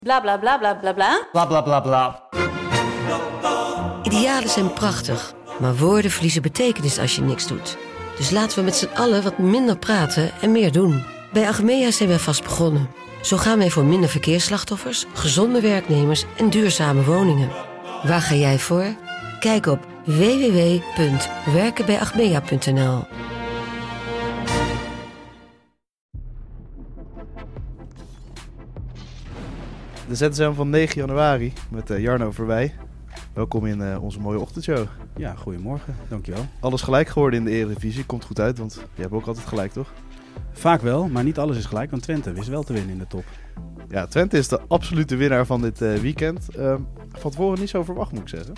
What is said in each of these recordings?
Bla bla bla bla bla bla. Bla bla bla bla. Idealen zijn prachtig, maar woorden verliezen betekenis als je niks doet. Dus laten we met z'n allen wat minder praten en meer doen. Bij Achmea zijn wij vast begonnen. Zo gaan wij voor minder verkeersslachtoffers, gezonde werknemers en duurzame woningen. Waar ga jij voor? Kijk op www.werkenbijachmea.nl. De ZSM van 9 januari met Jarno Verwij. Welkom in onze mooie ochtendshow. Ja, goedemorgen. Dankjewel. Alles gelijk geworden in de Eredivisie. Komt goed uit, want je hebt ook altijd gelijk, toch? Vaak wel, maar niet alles is gelijk, want Twente wist wel te winnen in de top. Ja, Twente is de absolute winnaar van dit weekend. Van tevoren niet zo verwacht, moet ik zeggen.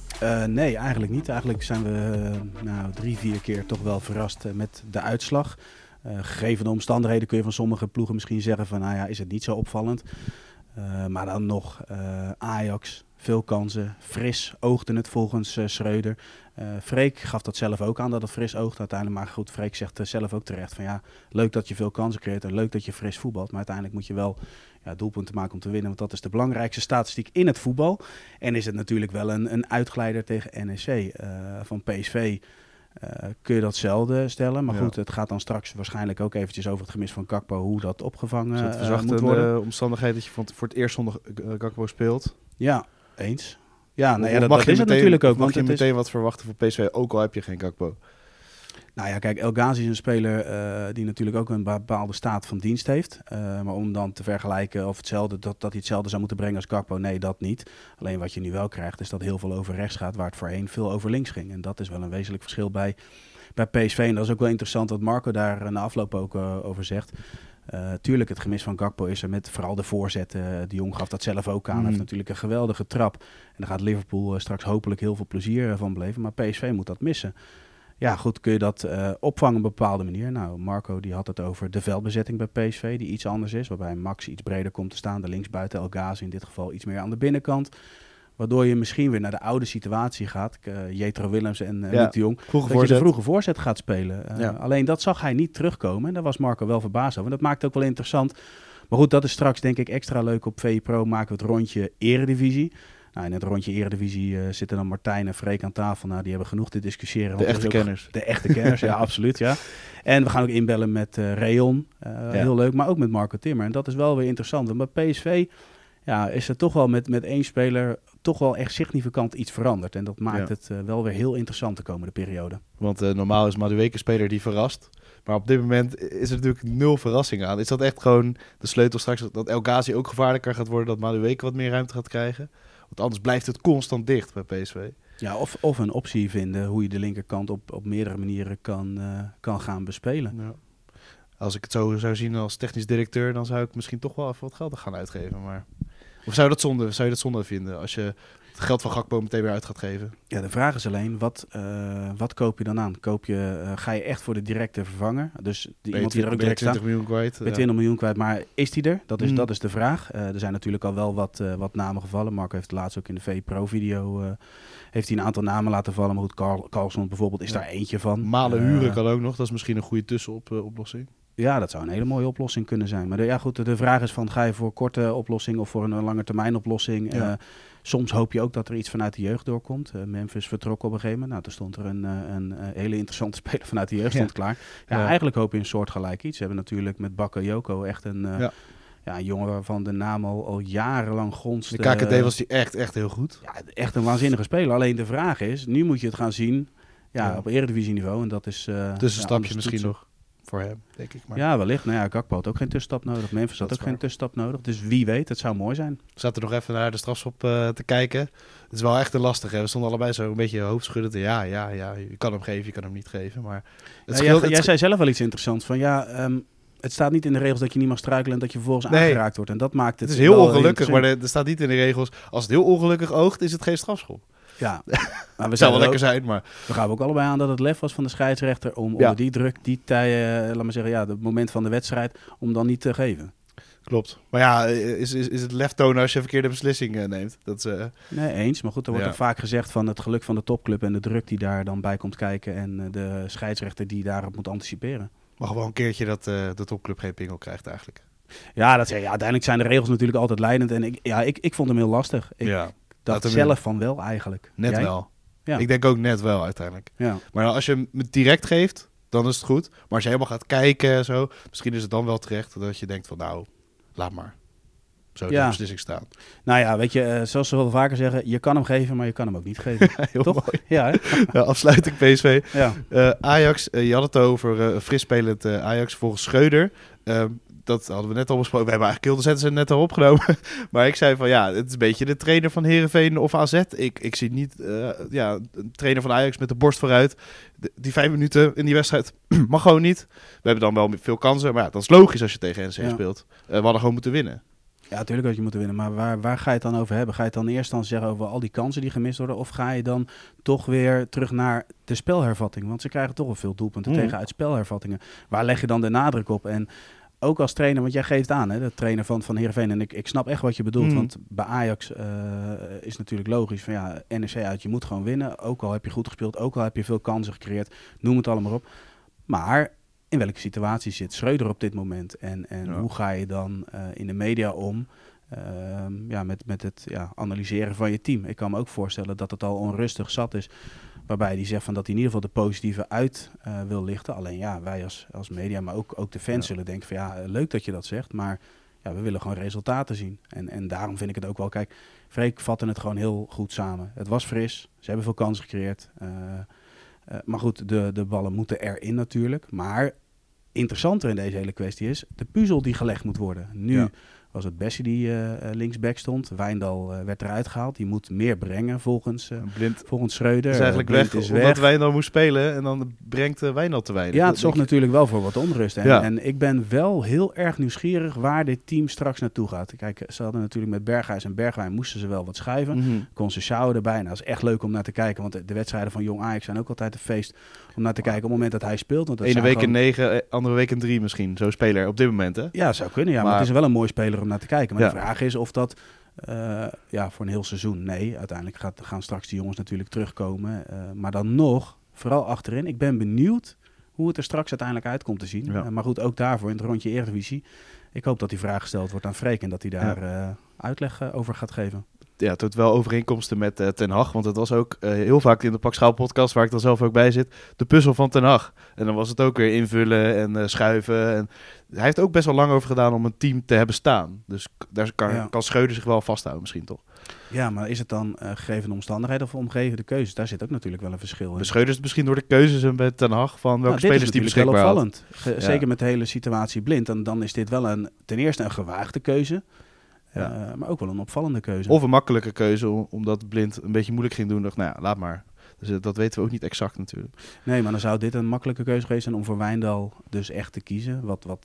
Nee, eigenlijk niet. Eigenlijk zijn we 3-4 keer toch wel verrast met de uitslag. Gegeven de omstandigheden kun je van sommige ploegen misschien zeggen van, is het niet zo opvallend. Maar dan nog Ajax, veel kansen, fris oogde het volgens Schreuder. Freek gaf dat zelf ook aan dat het fris oogde uiteindelijk. Maar goed, Freek zegt zelf ook terecht van leuk dat je veel kansen creëert en leuk dat je fris voetbalt. Maar uiteindelijk moet je wel doelpunten maken om te winnen, want dat is de belangrijkste statistiek in het voetbal. En is het natuurlijk wel een uitglijder tegen NEC. Van PSV kun je datzelfde stellen. Maar goed, het gaat dan straks waarschijnlijk ook eventjes over het gemis van Gakpo, hoe dat opgevangen moet worden. De omstandigheid dat je voor het eerst zonder Gakpo speelt. Ja, eens. Ja, dat is het natuurlijk ook. Mag je meteen wat verwachten van PSV, ook al heb je geen Gakpo? Nou ja, kijk, El Ghazi is een speler die natuurlijk ook een bepaalde staat van dienst heeft. Maar om dan te vergelijken of hetzelfde, dat hij hetzelfde zou moeten brengen als Gakpo, nee, dat niet. Alleen wat je nu wel krijgt, is dat heel veel over rechts gaat, waar het voorheen veel over links ging. En dat is wel een wezenlijk verschil bij PSV. En dat is ook wel interessant wat Marco daar na afloop ook over zegt. Tuurlijk, het gemis van Gakpo is er met vooral de voorzetten. De Jong gaf dat zelf ook aan. Hij heeft natuurlijk een geweldige trap. En daar gaat Liverpool straks hopelijk heel veel plezier van beleven. Maar PSV moet dat missen. Ja, goed, kun je dat opvangen op een bepaalde manier? Nou, Marco die had het over de veldbezetting bij PSV, die iets anders is. Waarbij Max iets breder komt te staan. De linksbuiten, El Ghazi in dit geval iets meer aan de binnenkant. Waardoor je misschien weer naar de oude situatie gaat. Jetro Willems en Luc de Jong. Dat je de vroege voorzet gaat spelen. Alleen dat zag hij niet terugkomen. En daar was Marco wel verbaasd over. En dat maakt het ook wel interessant. Maar goed, dat is straks denk ik extra leuk. Op VE Pro maken we het rondje Eredivisie. Nou, in het rondje Eredivisie zitten dan Martijn en Freek aan tafel. Nou, die hebben genoeg te discussiëren. De echte kenners. De echte kenners, ja, absoluut. Ja. En we gaan ook inbellen met Reon. Heel leuk, maar ook met Marco Timmer. En dat is wel weer interessant. Want bij PSV is er toch wel met één speler toch wel echt significant iets veranderd. En dat maakt het wel weer heel interessant de komende periode. Want normaal is Madueke een speler die verrast. Maar op dit moment is er natuurlijk 0 verrassing aan. Is dat echt gewoon de sleutel straks dat El Ghazi ook gevaarlijker gaat worden, dat Madueke wat meer ruimte gaat krijgen? Want anders blijft het constant dicht bij PSV. Ja, of een optie vinden hoe je de linkerkant op meerdere manieren kan gaan bespelen. Ja. Als ik het zo zou zien als technisch directeur, dan zou ik misschien toch wel even wat geld gaan uitgeven. Maar of zou je dat zonde vinden als je het geld van Gakpo meteen weer uit gaat geven? Ja, de vraag is alleen, wat koop je dan aan? Ga je echt voor de directe vervanger? Dus iemand die er ook direct staat. 20 miljoen kwijt. 20 miljoen kwijt, maar is die er? Dat is de vraag. Er zijn natuurlijk al wel wat namen gevallen. Marco heeft laatst ook in de VE Pro video heeft hij een aantal namen laten vallen. Maar goed, Carlson bijvoorbeeld is daar eentje van. Malen huren kan ook nog. Dat is misschien een goede tussenoplossing. Ja, dat zou een hele mooie oplossing kunnen zijn. Maar de vraag is ga je voor een korte oplossing of voor een lange termijn oplossing? Ja. Soms hoop je ook dat er iets vanuit de jeugd doorkomt. Memphis vertrok op een gegeven moment. Nou, toen stond er een hele interessante speler vanuit de jeugd klaar. Ja, eigenlijk hoop je een soortgelijk iets. We hebben natuurlijk met Bakayoko echt een jongen waarvan de naam al jarenlang gonst. De KKD was die echt heel goed. Ja, echt een waanzinnige speler. Alleen de vraag is, nu moet je het gaan zien op eredivisieniveau. En dat is dus een stapje misschien nog voor hem, denk ik. Maar. Ja, wellicht. Nou ja, Gakpo had ook geen tussenstap nodig. Memphis had ook geen tussenstap nodig. Dus wie weet, het zou mooi zijn. We zaten nog even naar de strafschop te kijken. Het is wel echt een lastige. We stonden allebei zo een beetje hoofdschuddend. Ja, je kan hem geven, je kan hem niet geven. Maar jij zei zelf wel iets interessants. Van het staat niet in de regels dat je niet mag struikelen en dat je vervolgens aangeraakt wordt. En dat maakt het. Het is heel ongelukkig, maar er staat niet in de regels. Als het heel ongelukkig oogt, is het geen strafschop. Ja, maar zou wel lekker zijn, maar we gaan ook allebei aan dat het lef was van de scheidsrechter om onder die druk, die tijd, laat maar zeggen, het moment van de wedstrijd, om dan niet te geven. Klopt. Maar ja, is het lef tonen als je een verkeerde beslissing neemt? Nee, eens. Maar goed, er wordt er vaak gezegd van het geluk van de topclub en de druk die daar dan bij komt kijken en de scheidsrechter die daarop moet anticiperen. Mag wel een keertje dat de topclub geen pingel krijgt eigenlijk. Ja, uiteindelijk zijn de regels natuurlijk altijd leidend. En ik vond hem heel lastig. Ik dacht zelf van wel eigenlijk. Net Jij? wel. Ja. Ik denk ook net wel uiteindelijk. Ja. Maar als je hem direct geeft, dan is het goed. Maar als je helemaal gaat kijken en zo, misschien is het dan wel terecht dat je denkt van nou, laat maar. Zo de beslissing staan. Nou ja, weet je, zoals ze wel vaker zeggen, je kan hem geven, maar je kan hem ook niet geven. Heel toch? mooi. Ja, hè? Afsluiting PSV. Ja. Ajax, je had het over fris spelend Ajax volgens Schreuder. Dat hadden we net al besproken. We hebben eigenlijk heel de zetten net al opgenomen. Maar ik zei van het is een beetje de trainer van Heerenveen of AZ. Ik zie niet een trainer van Ajax met de borst vooruit. Die 5 minuten in die wedstrijd mag gewoon niet. We hebben dan wel veel kansen. Maar dat is logisch als je tegen NEC speelt. We hadden gewoon moeten winnen. Ja, natuurlijk had je moeten winnen. Maar waar ga je het dan over hebben? Ga je het dan in eerste instantie zeggen over al die kansen die gemist worden? Of ga je dan toch weer terug naar de spelhervatting? Want ze krijgen toch wel veel doelpunten tegen uit spelhervattingen. Waar leg je dan de nadruk op? En ook als trainer, want jij geeft aan, hè, de trainer van Heerenveen. En ik snap echt wat je bedoelt. Want bij Ajax is natuurlijk logisch van NEC uit, je moet gewoon winnen. Ook al heb je goed gespeeld, ook al heb je veel kansen gecreëerd. Noem het allemaal op. Maar in welke situatie zit Schreuder op dit moment? En hoe ga je dan in de media om met het analyseren van je team? Ik kan me ook voorstellen dat het al onrustig zat is. Waarbij hij zegt van dat hij in ieder geval de positieve uit wil lichten. Alleen wij als media, maar ook de fans zullen denken van leuk dat je dat zegt. Maar we willen gewoon resultaten zien. En daarom vind ik het ook wel, kijk, Freek vatte het gewoon heel goed samen. Het was fris, ze hebben veel kansen gecreëerd. Maar goed, de ballen moeten erin natuurlijk. Maar interessanter in deze hele kwestie is de puzzel die gelegd moet worden. Nu was het Bessie die linksback stond. Wijndal werd eruit gehaald. Die moet meer brengen volgens Schreuder. Is eigenlijk Blind weg, is omdat Wijndal moest spelen. En dan brengt Wijndal te weinig. Ja, het zorgt natuurlijk wel voor wat onrust. En ik ben wel heel erg nieuwsgierig waar dit team straks naartoe gaat. Kijk, ze hadden natuurlijk met Berghuis en Bergwijn moesten ze wel wat schuiven. Kon ze Sjouwen erbij. Nou, dat is echt leuk om naar te kijken. Want de wedstrijden van Jong Ajax zijn ook altijd een feest om naar te kijken op het moment dat hij speelt. Want ene week in 9, andere week in 3 misschien. Zo'n speler op dit moment, hè? Ja, zou kunnen. Maar het is wel een mooi speler om naar te kijken. Maar de vraag is of dat voor een heel seizoen... Nee, uiteindelijk gaan straks die jongens natuurlijk terugkomen. Maar dan nog, vooral achterin. Ik ben benieuwd hoe het er straks uiteindelijk uit komt te zien. Ja. Maar goed, ook daarvoor in het rondje Eredivisie. Ik hoop dat die vraag gesteld wordt aan Freek en dat hij daar uitleg over gaat geven. Ja, het wordt wel overeenkomsten met Ten Hag. Want het was ook heel vaak in de Pak Schaal podcast, waar ik dan zelf ook bij zit, de puzzel van Ten Hag. En dan was het ook weer invullen en schuiven. En hij heeft ook best wel lang over gedaan om een team te hebben staan. Dus daar kan Schreuder zich wel vasthouden misschien toch. Ja, maar is het dan gegeven de omstandigheden of omgeven de keuzes? Daar zit ook natuurlijk wel een verschil in. De Schreuder is misschien door de keuzes en met Ten Hag van welke spelers die beschikbaar had. Dit is natuurlijk wel opvallend. Zeker met de hele situatie Blind. En dan is dit wel ten eerste een gewaagde keuze. Ja. Maar ook wel een opvallende keuze. Of een makkelijke keuze, omdat Blind een beetje moeilijk ging doen. Dacht, laat maar. Dus dat weten we ook niet exact natuurlijk. Nee, maar dan zou dit een makkelijke keuze geweest zijn om voor Wijndal dus echt te kiezen.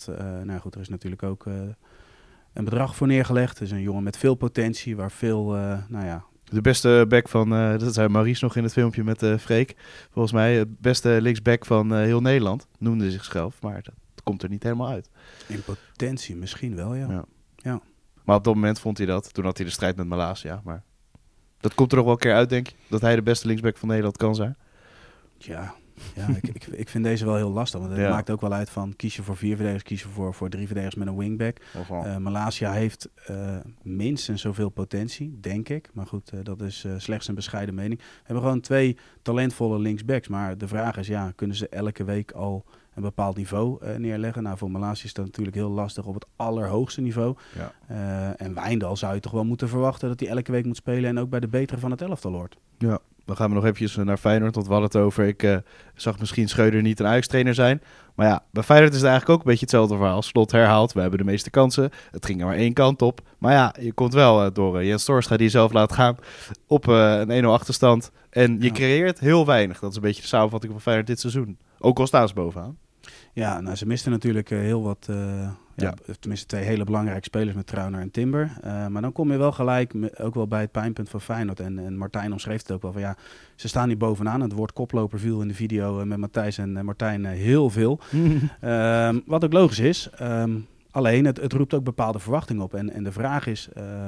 Er is natuurlijk ook een bedrag voor neergelegd. Het is een jongen met veel potentie, waar veel, De beste back van, dat zei Maurice nog in het filmpje met Freek. Volgens mij het beste linksback van heel Nederland. Noemde zichzelf, maar dat komt er niet helemaal uit. In potentie misschien wel, ja. Maar op dat moment vond hij dat. Toen had hij de strijd met Malasia. Maar dat komt er nog wel een keer uit, denk ik. Dat hij de beste linksback van Nederland kan zijn. Ja, ik vind deze wel heel lastig. Want het maakt ook wel uit van kies je voor 4 verdedigers, kies je voor 3 verdedigers met een wingback. Malasia heeft minstens zoveel potentie, denk ik. Maar goed, dat is slechts een bescheiden mening. We hebben gewoon 2 talentvolle linksbacks. Maar de vraag is, kunnen ze elke week al een bepaald niveau neerleggen? Nou, voor Malasia is dat natuurlijk heel lastig op het allerhoogste niveau. Ja. En Wijndal zou je toch wel moeten verwachten dat hij elke week moet spelen en ook bij de betere van het elftal hoort. Ja. Dan gaan we nog eventjes naar Feyenoord, want we hadden het over. Ik zag misschien Schreuder niet een Ajax-trainer zijn. Maar bij Feyenoord is het eigenlijk ook een beetje hetzelfde verhaal. Slot herhaalt, we hebben de meeste kansen. Het ging er maar 1 kant op. Maar je komt wel door Jens Torstra die je zelf laat gaan op een 1-0 achterstand. En je creëert heel weinig. Dat is een beetje de samenvatting van Feyenoord dit seizoen. Ook al staan ze bovenaan. Ja, ze misten natuurlijk heel wat... Tenminste 2 hele belangrijke spelers met Trauner en Timber. Maar dan kom je wel gelijk, ook wel bij het pijnpunt van Feyenoord. En Martijn omschreef het ook wel van ze staan hier bovenaan. Het woord koploper viel in de video met Matthijs en Martijn heel veel. Wat ook logisch is. Alleen, het roept ook bepaalde verwachtingen op. En de vraag is,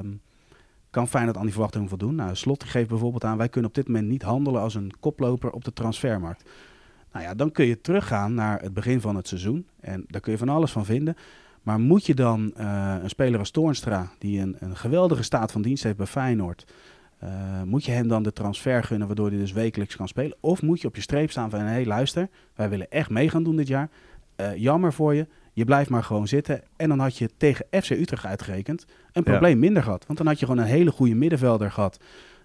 kan Feyenoord aan die verwachtingen voldoen? Nou, Slot geeft bijvoorbeeld aan, wij kunnen op dit moment niet handelen als een koploper op de transfermarkt. Nou ja, dan kun je teruggaan naar het begin van het seizoen. En daar kun je van alles van vinden. Maar moet je dan een speler als Toornstra, die een geweldige staat van dienst heeft bij Feyenoord, moet je hem dan de transfer gunnen, waardoor hij dus wekelijks kan spelen? Of moet je op je streep staan van, hé, luister, wij willen echt mee gaan doen dit jaar. Jammer voor je, je blijft maar gewoon zitten. En dan had je tegen FC Utrecht uitgerekend een probleem minder gehad. Want dan had je gewoon een hele goede middenvelder gehad.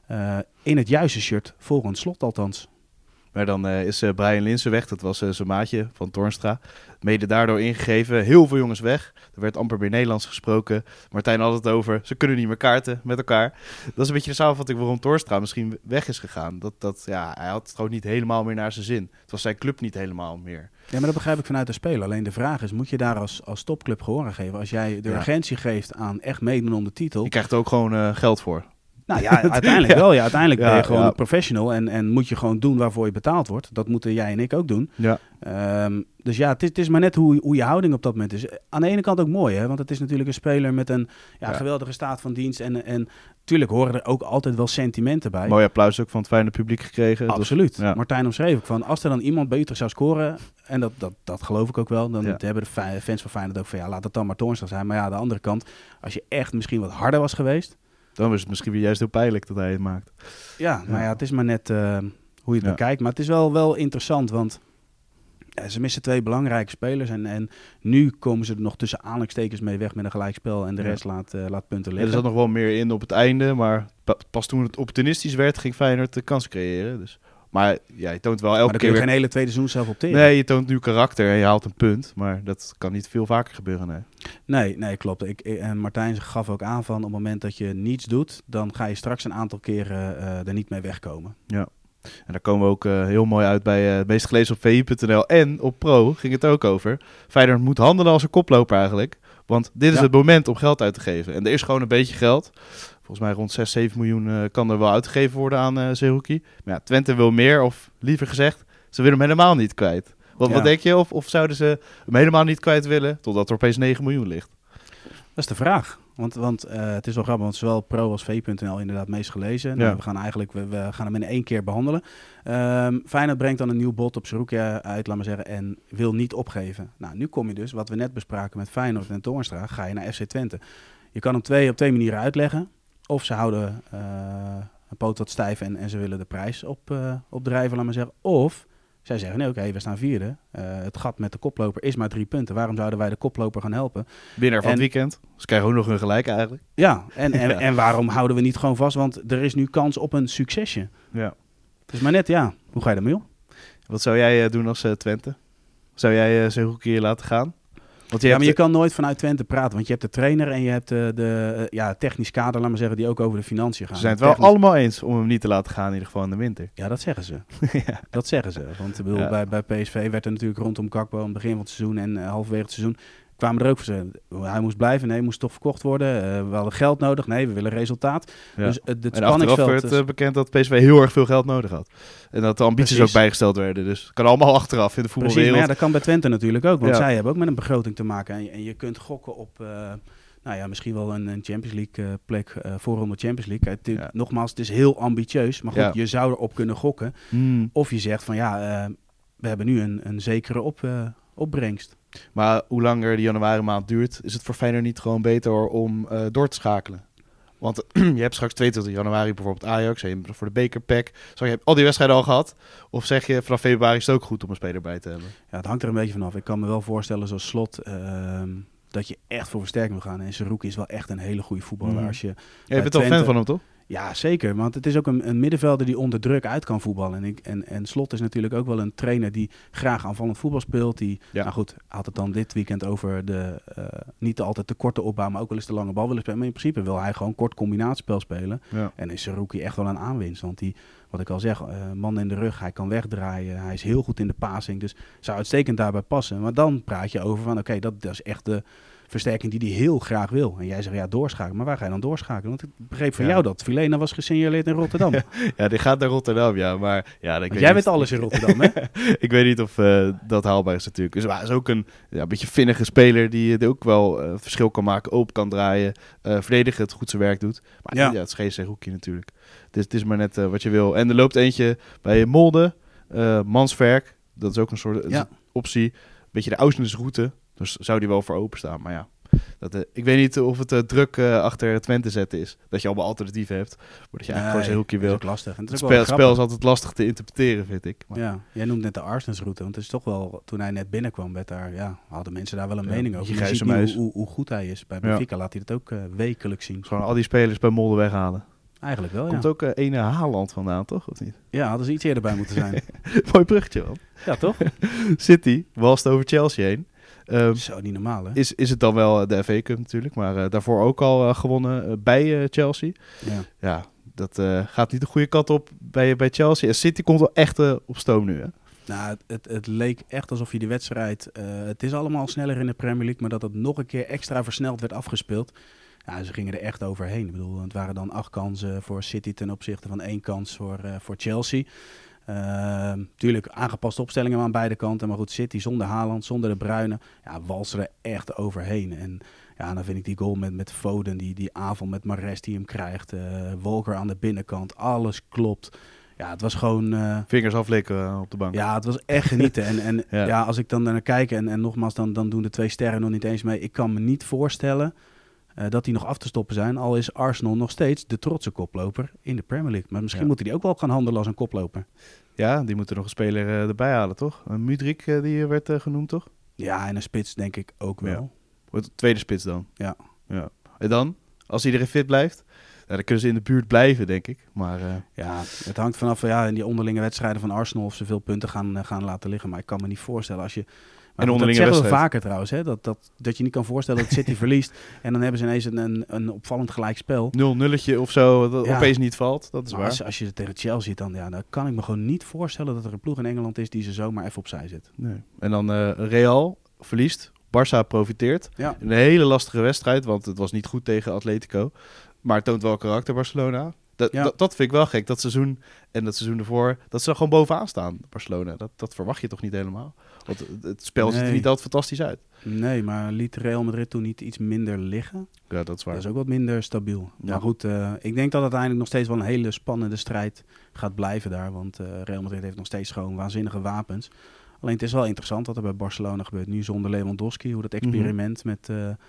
In het juiste shirt, volgens Slot althans. Maar dan is Brian Linssen weg. Dat was zijn maatje van Toornstra. Mede daardoor ingegeven. Heel veel jongens weg. Er werd amper meer Nederlands gesproken. Martijn had het over. Ze kunnen niet meer kaarten met elkaar. Dat is een beetje de samenvatting waarom Toornstra misschien weg is gegaan. Hij had het gewoon niet helemaal meer naar zijn zin. Het was zijn club niet helemaal meer. Ja, maar dat begrijp ik vanuit de speler. Alleen de vraag is, moet je daar als topclub gehoor aan geven? Als jij de urgentie geeft aan echt meedoen om de titel. Je krijgt er ook gewoon geld voor. Nou ja, uiteindelijk wel. Ja, uiteindelijk ben je gewoon een professional en moet je gewoon doen waarvoor je betaald wordt. Dat moeten jij en ik ook doen. Ja. Dus ja, het is maar net hoe je houding op dat moment is. Aan de ene kant ook mooi, hè? Want het is natuurlijk een speler met een geweldige staat van dienst. En natuurlijk horen er ook altijd wel sentimenten bij. Mooi applaus ook van het fijne publiek gekregen. Absoluut. Dus, Martijn omschreef ook van, als er dan iemand bij Utrecht zou scoren, en dat geloof ik ook wel, dan hebben de fans van Feyenoord ook van, laat het dan maar Toornstra zijn. Maar ja, aan de andere kant, als je echt misschien wat harder was geweest, dan was het misschien weer juist heel pijnlijk dat hij het maakt. Ja, maar het is maar net hoe je het bekijkt. Maar het is wel interessant, want ze missen 2 belangrijke spelers. En nu komen ze er nog tussen aanhalingstekens mee weg met een gelijkspel. En de rest laat punten liggen. Er zat nog wel meer in op het einde. Maar pas toen het opportunistisch werd, ging Feyenoord de kans creëren. Dus. Maar je toont wel elke keer... Maar dan kun je geen hele tweede seizoen zelf opteren. Nee, je toont nu karakter en je haalt een punt. Maar dat kan niet veel vaker gebeuren, Nee, klopt. En Martijn gaf ook aan van, op het moment dat je niets doet, dan ga je straks een aantal keren er niet mee wegkomen. Ja. En daar komen we ook heel mooi uit bij het meest gelezen op VI.nl. En op Pro ging het ook over. Feyenoord moet handelen als een koploper eigenlijk. Want dit is het moment om geld uit te geven. En er is gewoon een beetje geld. Volgens mij rond 6-7 miljoen kan er wel uitgegeven worden aan Zerouki. Maar ja, Twente wil meer, of liever gezegd, ze willen hem helemaal niet kwijt. Wat denk je? Of zouden ze hem helemaal niet kwijt willen, totdat er opeens 9 miljoen ligt? Dat is de vraag. Want het is wel grappig, want zowel Pro als V.nl inderdaad meest gelezen. Nou, we gaan hem in 1 keer behandelen. Feyenoord brengt dan een nieuw bod op Zerouki uit, laat maar zeggen, en wil niet opgeven. Nou, nu kom je dus, wat we net bespraken met Feyenoord en Toornstra, ga je naar FC Twente. Je kan hem op twee manieren uitleggen. Of ze houden een poot wat stijf en ze willen de prijs opdrijven, laat maar zeggen. Of zij zeggen, nee, oké, we staan 4e. Het gat met de koploper is maar 3 punten. Waarom zouden wij de koploper gaan helpen? Winnaar van het weekend. Ze krijgen ook nog een gelijk eigenlijk. Ja, en waarom houden we niet gewoon vast? Want er is nu kans op een succesje. Ja. Dus maar net, hoe ga je ermee om? Wat zou jij doen als Twente? Zou jij Zerouki laten gaan? Want je kan nooit vanuit Twente praten, want je hebt de trainer en je hebt de technisch kader, laat maar zeggen, die ook over de financiën gaan. Ze zijn het wel allemaal eens om hem niet te laten gaan, in ieder geval in de winter. Ja, dat zeggen ze. Dat zeggen ze. Want ik bedoel, bij PSV werd er natuurlijk rondom Gakpo aan het begin van het seizoen en halverwege het seizoen kwamen er ook voor. Hij moest blijven, nee, moest toch verkocht worden. We hadden geld nodig, nee, we willen resultaat. Ja. Dus het en achteraf werd bekend dat PSV heel erg veel geld nodig had. En dat de ambities ook bijgesteld werden. Dus het kan allemaal achteraf in de voetbalwereld. Precies, maar dat kan bij Twente natuurlijk ook. Want zij hebben ook met een begroting te maken. En je kunt gokken op misschien wel een Champions League plek, voorronde Champions League. Nogmaals, het is heel ambitieus. Maar goed, je zou erop kunnen gokken. Of je zegt van we hebben nu een zekere opbrengst. Maar hoe langer de januari maand duurt, is het voor Feyenoord niet gewoon beter om door te schakelen? Want je hebt straks 22 januari bijvoorbeeld Ajax, voor de bekerpack. Zo, je hebt al die wedstrijden al gehad. Of zeg je vanaf februari is het ook goed om een speler bij te hebben? Ja, het hangt er een beetje vanaf. Ik kan me wel voorstellen zoals Slot dat je echt voor versterking wil gaan. En Zerouki is wel echt een hele goede voetballer. Als je bent wel fan van hem, toch? Ja, zeker. Want het is ook een middenvelder die onder druk uit kan voetballen. En Slot is natuurlijk ook wel een trainer die graag aanvallend voetbal speelt. Nou goed, had het dan dit weekend over niet altijd de korte opbouw, maar ook wel eens de lange bal willen spelen. Maar in principe wil hij gewoon kort combinatiespel spelen. Ja. En is Zerouki echt wel een aanwinst. Want wat ik al zeg, man in de rug, hij kan wegdraaien. Hij is heel goed in de passing. Dus zou uitstekend daarbij passen. Maar dan praat je over van oké, dat is echt de versterking die hij heel graag wil. En jij zegt doorschakelen. Maar waar ga je dan doorschakelen? Want ik begreep van jou dat Vilena was gesignaleerd in Rotterdam. Ja, die gaat naar Rotterdam, ja. Maar jij weet alles in Rotterdam, hè? Ik weet niet of dat haalbaar is natuurlijk. Dus hij is ook een beetje vinnige speler die ook wel verschil kan maken, open kan draaien, verdedigen, het goed zijn werk doet. Maar het is geen Zerouki natuurlijk. Dus het is maar net wat je wil. En er loopt eentje bij Molde, Mansverk. Dat is ook een soort optie. Beetje de Ausnesroute. Dus zou die wel voor openstaan. Maar ja, ik weet niet of het druk achter Twente zetten is. Dat je allemaal alternatieven hebt. Maar dat je eigenlijk gewoon zijn hoekje wil. Dat is ook lastig. En Het spel is altijd lastig te interpreteren, vind ik. Maar... Ja, jij noemt net de Arsenal-route. Want het is toch wel, toen hij net binnenkwam, hadden mensen daar wel een mening over. Je ziet nu hoe goed hij is. Bij Benfica laat hij dat ook wekelijks zien. Gewoon al die spelers bij Molde weghalen. Eigenlijk wel, Komt ook ene Haaland vandaan, toch? Of niet? Ja, hadden ze iets eerder bij moeten zijn. Mooi bruggetje, man. Ja, toch? City walst over Chelsea heen. Zo, niet normaal, hè? Is het dan wel de FA Cup natuurlijk, maar daarvoor ook al gewonnen bij Chelsea. Ja, dat gaat niet de goede kant op bij Chelsea. En City komt wel echt op stoom nu, hè? Nou, het leek echt alsof je die wedstrijd... het is allemaal sneller in de Premier League, maar dat het nog een keer extra versneld werd afgespeeld. Ja, ze gingen er echt overheen. Ik bedoel, het waren dan 8 kansen voor City ten opzichte van 1 kans voor Chelsea. Tuurlijk aangepaste opstellingen aan beide kanten. Maar goed, City zonder Haaland, zonder De Bruyne. Ja, walsen er echt overheen. En ja, dan vind ik die goal met Foden, die avond met Mahrez die hem krijgt. Walker aan de binnenkant, alles klopt. Ja, het was gewoon... Vingers aflikken op de bank. Ja, het was echt genieten. En ja, als ik dan naar kijk en nogmaals, dan doen de 2 sterren nog niet eens mee. Ik kan me niet voorstellen... dat die nog af te stoppen zijn. Al is Arsenal nog steeds de trotse koploper in de Premier League. Maar misschien moeten die ook wel gaan handelen als een koploper. Ja, die moeten nog een speler erbij halen, toch? Mudryk, die werd genoemd, toch? Ja, en een spits denk ik ook wel. Wordt de tweede spits dan? Ja. En dan, als iedereen fit blijft, dan kunnen ze in de buurt blijven, denk ik. Maar, ja, het hangt vanaf in die onderlinge wedstrijden van Arsenal of ze veel punten gaan laten liggen. Maar ik kan me niet voorstellen als je... Maar dat zeggen we vaker trouwens, hè? Dat je niet kan voorstellen dat City verliest. En dan hebben ze ineens een opvallend gelijk spel. 0-0'tje of zo, dat opeens niet valt. Dat is waar. Als je tegen Chelsea ziet, dan kan ik me gewoon niet voorstellen dat er een ploeg in Engeland is die ze zomaar even opzij zet. Nee. En dan Real verliest. Barça profiteert. Ja. Een hele lastige wedstrijd, want het was niet goed tegen Atletico. Maar het toont wel karakter, Barcelona. Dat vind ik wel gek, dat seizoen en dat seizoen ervoor, dat ze er gewoon bovenaan staan, Barcelona. Dat verwacht je toch niet helemaal? Want het spel ziet er niet altijd fantastisch uit. Nee, maar liet Real Madrid toen niet iets minder liggen? Ja, dat is waar. Dat is ook wat minder stabiel. Ja. Maar goed, ik denk dat het uiteindelijk nog steeds wel een hele spannende strijd gaat blijven daar. Want Real Madrid heeft nog steeds gewoon waanzinnige wapens. Alleen het is wel interessant wat er bij Barcelona gebeurt. Nu zonder Lewandowski, hoe dat experiment met...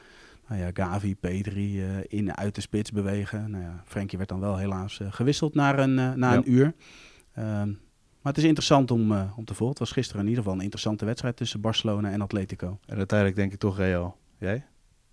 Gavi, Pedri in en uit de spits bewegen. Frenkie werd dan wel helaas gewisseld na een uur. Maar het is interessant om te volgen. Het was gisteren in ieder geval een interessante wedstrijd tussen Barcelona en Atletico. En uiteindelijk denk ik toch Real. Jij?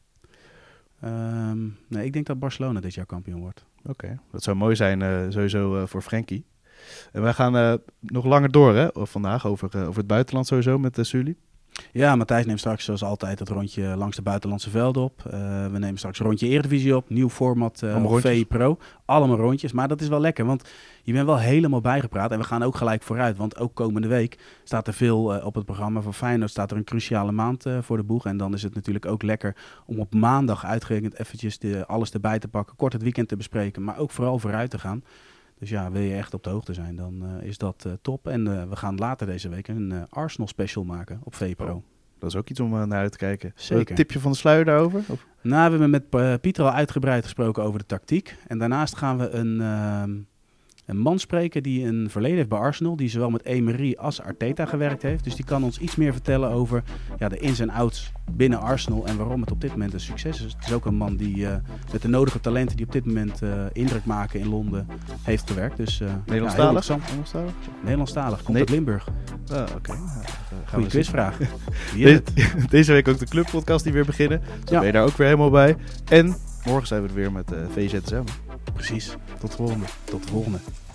Nee, ik denk dat Barcelona dit jaar kampioen wordt. Oké, dat zou mooi zijn sowieso voor Frenkie. En wij gaan nog langer door hè, vandaag over het buitenland sowieso met Sully. Ja, Matthijs neemt straks zoals altijd het rondje langs de buitenlandse velden op. We nemen straks een rondje Eredivisie op. Nieuw format VE Pro. Allemaal rondjes. Maar dat is wel lekker, want je bent wel helemaal bijgepraat. En we gaan ook gelijk vooruit, want ook komende week staat er veel op het programma van Feyenoord. Staat er een cruciale maand voor de boeg. En dan is het natuurlijk ook lekker om op maandag uitgerekend eventjes alles erbij te pakken. Kort het weekend te bespreken, maar ook vooral vooruit te gaan. Dus ja, wil je echt op de hoogte zijn, dan is dat top. En we gaan later deze week een Arsenal special maken op VPRO. Oh, dat is ook iets om naar uit te kijken. Zeker. Een tipje van de sluier daarover? Of? Nou, we hebben met Pieter al uitgebreid gesproken over de tactiek. En daarnaast gaan we een man spreken die een verleden heeft bij Arsenal. Die zowel met Emery als Arteta gewerkt heeft. Dus die kan ons iets meer vertellen over de ins en outs binnen Arsenal. En waarom het op dit moment een succes is. Het is ook een man die met de nodige talenten die op dit moment indruk maken in Londen heeft gewerkt. Dus Nederlandstalig? Nederlandstalig. Komt uit Limburg. Oké. Goeie quizvraag. Deze week ook de clubpodcast die weer beginnen. Dus ben je daar ook weer helemaal bij. En morgen zijn we er weer met VZSM. Precies. Tot de volgende. Tot de volgende.